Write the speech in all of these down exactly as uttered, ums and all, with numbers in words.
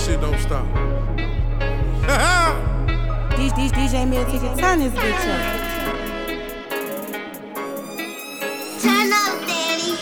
this shit don't stop. D J Mill ticket, turn this bitch up. Turn up, daddy.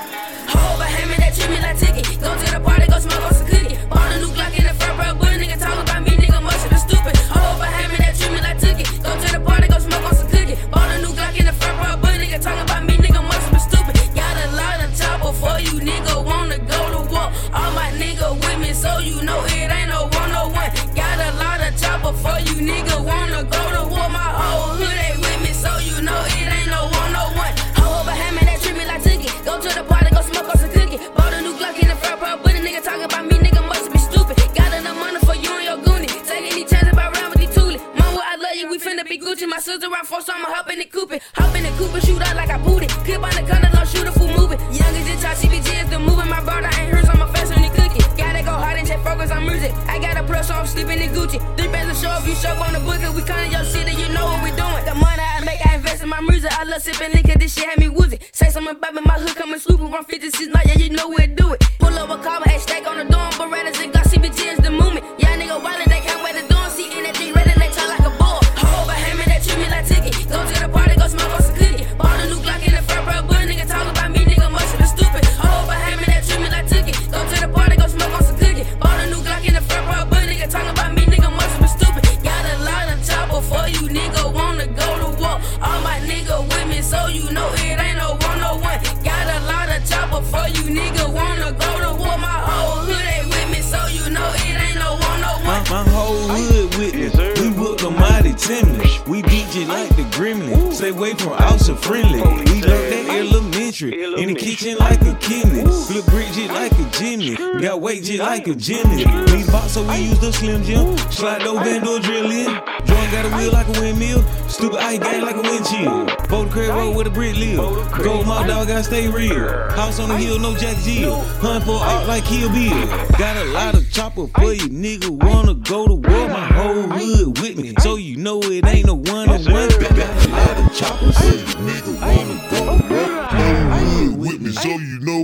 Hold by hand me that treat me like ticket. Go to the party, go smoke on some cookie. Bought a new Glock in the front row, but a nigga talk about me, nigga must have stupid. Hold by hand me that treat me like ticket. Go to the party, go smoke on some cookie. Bought a new Glock in the front row, but a nigga talk about me, nigga must have stupid. Got a lot of chopper for you, nigga wanna go to war. All my nigga with me, so you know it ain't no one oh one. Got a lot of chopper for you, nigga wanna go to war. My whole hood ain't with me, so you know it ain't no one oh one. Hold behind me that treat me like ticket. Go to the party, go smoke on some cookie. Bought a new Glock in the front row, but a nigga talking about me, nigga must be stupid. Got enough money for you and your goonie. Take any chance about round with these toolie. Mama, I love you, we finna be Gucci. My sister around four, so I'ma hop in the coupe. Hop in the coupe, shoot out like I booted. Clip on the corner, no shoot a fool moving. Young as just C B G is the moving. My brother ain't hers on my face when he cookie. Gotta go hard and check focus on music. I got a plus, so I'm sleeping in Gucci. Three bands of show if you show on the book. We cutting your shit and you know what we doing. The money I make, I invest in my music. I love sipping liquor, this shit had me woozy. Say something about me, my hood coming swooping. one fifty-six night, yeah, you know we'll do it. Pull up a car, but stack on the dorm. Berettas and got C B G is the movement. Yeah, nigga wallet, they can't wait the dorm. See anything ready, they try like a bull. Hold behind me, that treat me like ticket. Go to the party, go smoke on some cookie. Bought a new Glock in the front row, but a nigga talk about me, nigga must be stupid. Hold behind me, that treat me like ticket. Go to the party, go smoke on some cookie. Bought a new Glock in the front row, but a nigga talk about me, nigga must be stupid. Got a lot of chopper for you, nigga wanna go to war. All my nigga with me, so you know it ain't no one oh one. Got a lot of chopper for you, nigga wanna go to war. My whole hood ain't with me, so you know it ain't no one oh one. My, my whole hood with me. We whoop the mighty timely. We beat you like the gremlin. Stay away from outside friendly. We learn that elementary. In the kitchen like a kidney. Flip brick shit like a Jimmy. Got weight shit like a Jimmy. We box so we use the Slim Jim. Slide those Vando drill in. Joint got a wheel like a windmill. Stupid ice gang like a windshield. Boat crib road with a brick live. Gold my dog gotta stay real. House on the hill, no Jack Jill. Hunt for art like Kill Bill. Got a lot of chopper for you, nigga wanna go to war. My whole hood with me, so you know it ain't no one on one. Got a lot of choppers for you, nigga wanna go to war. Whole hood with me, so you know